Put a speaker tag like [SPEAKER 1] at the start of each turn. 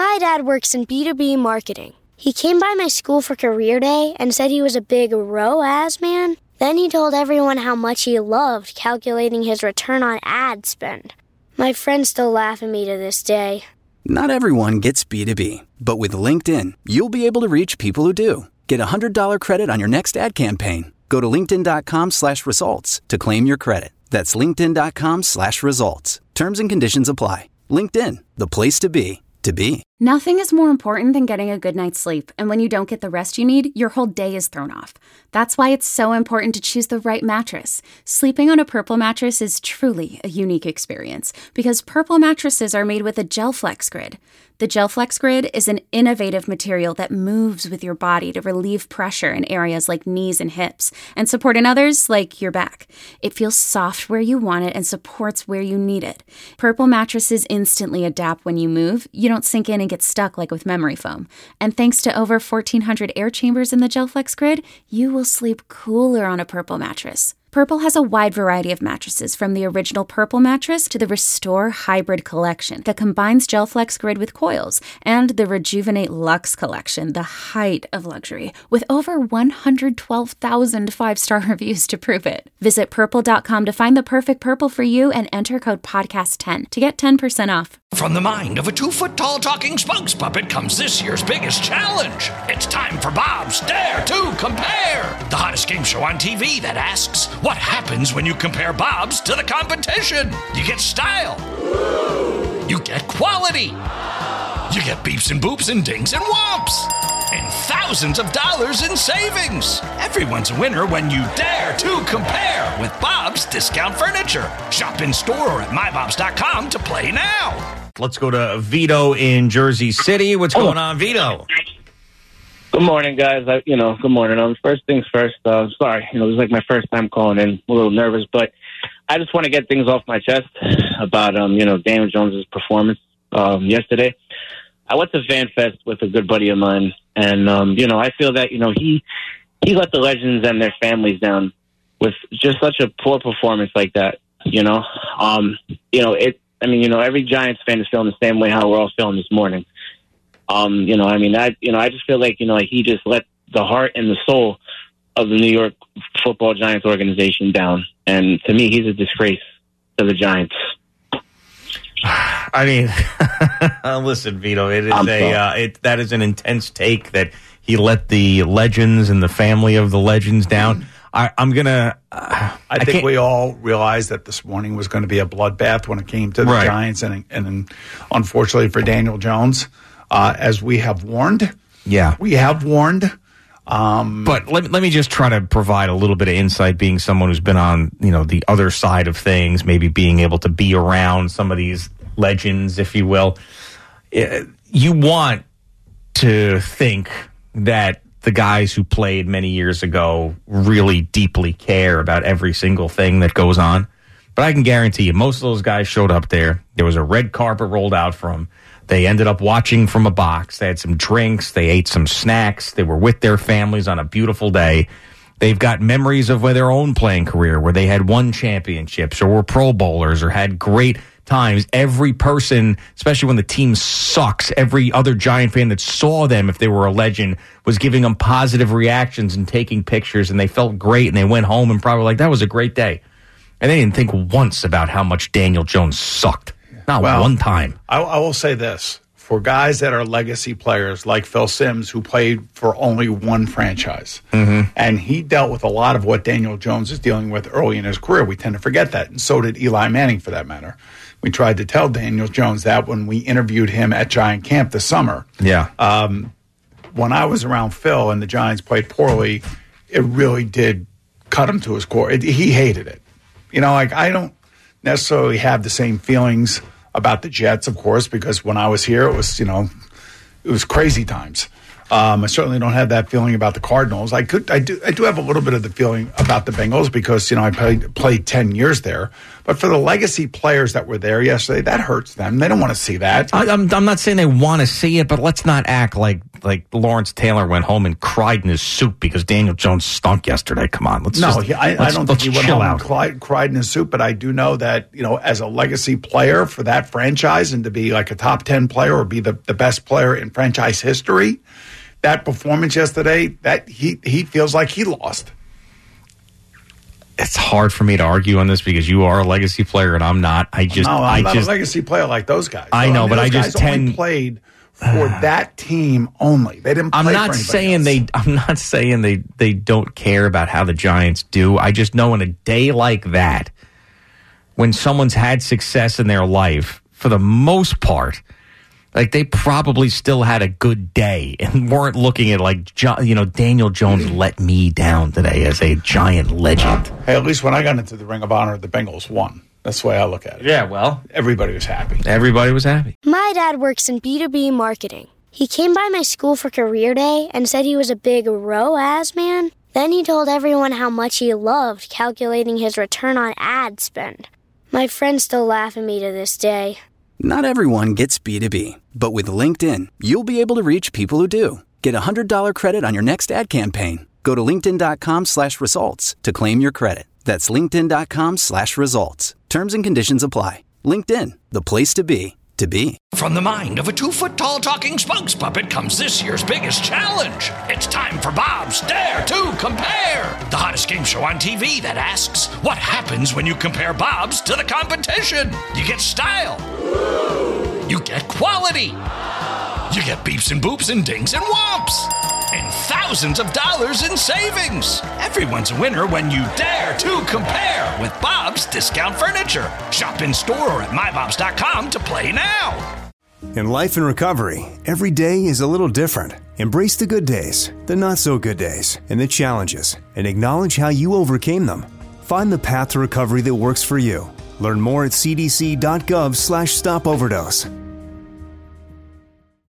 [SPEAKER 1] My dad works in B2B marketing. He came by my school for career day and said he was a big ROAS man. Then he told everyone how much he loved calculating his return on ad spend. My friends still laugh at me to this day.
[SPEAKER 2] Not everyone gets B2B, but with LinkedIn, you'll be able to reach people who do. Get a $100 credit on your next ad campaign. Go to linkedin.com/results to claim your credit. That's linkedin.com/results. Terms and conditions apply. LinkedIn, the place to be.
[SPEAKER 3] Nothing is more important than getting a good night's sleep, and when you don't get the rest you need, your whole day is thrown off. That's why it's so important to choose the right mattress. Sleeping on a Purple mattress is truly a unique experience because Purple mattresses are made with a GelFlex Grid. The GelFlex Grid is an innovative material that moves with your body to relieve pressure in areas like knees and hips and support in others like your back. It feels soft where you want it and supports where you need it. Purple mattresses instantly adapt when you move. You don't sink in and get stuck like with memory foam. And thanks to over 1,400 air chambers in the GelFlex Grid, you will sleep cooler on a Purple mattress. Purple has a wide variety of mattresses, from the original Purple mattress to the Restore Hybrid collection that combines GelFlex Grid with coils, and the Rejuvenate Luxe collection, the height of luxury, with over 112,000 five-star reviews to prove it. Visit purple.com to find the perfect Purple for you and enter code podcast10 to get 10% off.
[SPEAKER 4] From the mind of a 2-foot-tall talking spokes puppet comes this year's biggest challenge. It's time for Bob's Dare to Compare, the hottest game show on TV that asks, what happens when you compare Bob's to the competition? You get style. You get quality. You get beeps and boops and dings and whomps. And thousands of dollars in savings. Everyone's a winner when you dare to compare with Bob's Discount Furniture. Shop in store or at mybobs.com to play now.
[SPEAKER 5] Let's go to Vito in Jersey City. What's going on, Vito?
[SPEAKER 6] Good morning, guys. Good morning. First things first. Sorry, this is like my first time calling in. I'm a little nervous, but I just want to get things off my chest about, Daniel Jones' performance yesterday. I went to Fan Fest with a good buddy of mine, and, I feel that, he let the legends and their families down with just such a poor performance like that, every Giants fan is feeling the same way how we're all feeling this morning. I just feel like, he just let the heart and the soul of the New York Football Giants organization down. And to me, he's a disgrace to the Giants.
[SPEAKER 5] I mean, listen, Vito, it is that is an intense take that he let the legends and the family of the legends down. I
[SPEAKER 7] think we all realized that this morning was going to be a bloodbath when it came to the Giants, and unfortunately for Daniel Jones, as we have warned.
[SPEAKER 5] Yeah,
[SPEAKER 7] we have warned.
[SPEAKER 5] But let me just try to provide a little bit of insight, being someone who's been on the other side of things, maybe being able to be around some of these legends, if you will. You want to think that the guys who played many years ago really deeply care about every single thing that goes on. But I can guarantee you, most of those guys showed up there. There was a red carpet rolled out for them. They ended up watching from a box. They had some drinks. They ate some snacks. They were with their families on a beautiful day. They've got memories of their own playing career where they had won championships or were Pro Bowlers or had great times. Every person, especially when the team sucks, every other Giant fan that saw them, if they were a legend, was giving them positive reactions and taking pictures, and they felt great, and they went home and probably like, that was a great day. And they didn't think once about how much Daniel Jones sucked. Not one time.
[SPEAKER 7] I will say this. For guys that are legacy players like Phil Simms, who played for only one franchise, and he dealt with a lot of what Daniel Jones is dealing with early in his career. We tend to forget that, and so did Eli Manning, for that matter. We tried to tell Daniel Jones that when we interviewed him at Giant Camp this summer.
[SPEAKER 5] Yeah.
[SPEAKER 7] When I was around Phil and the Giants played poorly, it really did cut him to his core. He hated it. I don't necessarily have the same feelings about the Jets, of course, because when I was here, it was crazy times. I certainly don't have that feeling about the Cardinals. I do have a little bit of the feeling about the Bengals because I played 10 years there. But for the legacy players that were there yesterday, that hurts them. They don't want to see that.
[SPEAKER 5] I'm not saying they want to see it, but let's not act like like Lawrence Taylor went home and cried in his soup because Daniel Jones stunk yesterday. Come on,
[SPEAKER 7] I don't think he went home and cried in his soup, but I do know that, as a legacy player for that franchise and to be like a top 10 player or be the best player in franchise history, that performance yesterday, that he feels like he lost.
[SPEAKER 5] It's hard for me to argue on this because you are a legacy player and I'm not.
[SPEAKER 7] I'm not a legacy player like those guys.
[SPEAKER 5] I know, but I just
[SPEAKER 7] only played for that team only. They didn't play
[SPEAKER 5] I'm
[SPEAKER 7] for
[SPEAKER 5] not
[SPEAKER 7] anybody
[SPEAKER 5] saying
[SPEAKER 7] else.
[SPEAKER 5] I'm not saying they don't care about how the Giants do. I just know in a day like that, when someone's had success in their life, for the most part, like they probably still had a good day and weren't looking at Daniel Jones let me down today as a Giant legend.
[SPEAKER 7] Hey, at least when I got into the Ring of Honor, the Bengals won. That's the way I look at it.
[SPEAKER 5] Yeah, well,
[SPEAKER 7] everybody was happy.
[SPEAKER 5] Everybody was happy.
[SPEAKER 1] My dad works in B2B marketing. He came by my school for career day and said he was a big ROAS man. Then he told everyone how much he loved calculating his return on ad spend. My friends still laugh at me to this day.
[SPEAKER 2] Not everyone gets B2B, but with LinkedIn, you'll be able to reach people who do. Get $100 credit on your next ad campaign. Go to linkedin.com/results to claim your credit. That's linkedin.com/results. Terms and conditions apply. LinkedIn, the place to be, to be.
[SPEAKER 4] From the mind of a 2-foot-tall talking spokes puppet comes this year's biggest challenge. It's time for Bob's Dare to Compare, the hottest game show on TV that asks, what happens when you compare Bob's to the competition? You get style. You get quality. You get beeps and boops and dings and whomps. And thousands of dollars in savings. Everyone's a winner when you dare to compare with Bob's Discount Furniture. Shop in store or at mybobs.com to play now.
[SPEAKER 8] In life and recovery, every day is a little different. Embrace the good days, the not so good days, and the challenges, and acknowledge how you overcame them. Find the path to recovery that works for you. Learn more at cdc.gov/stopoverdose.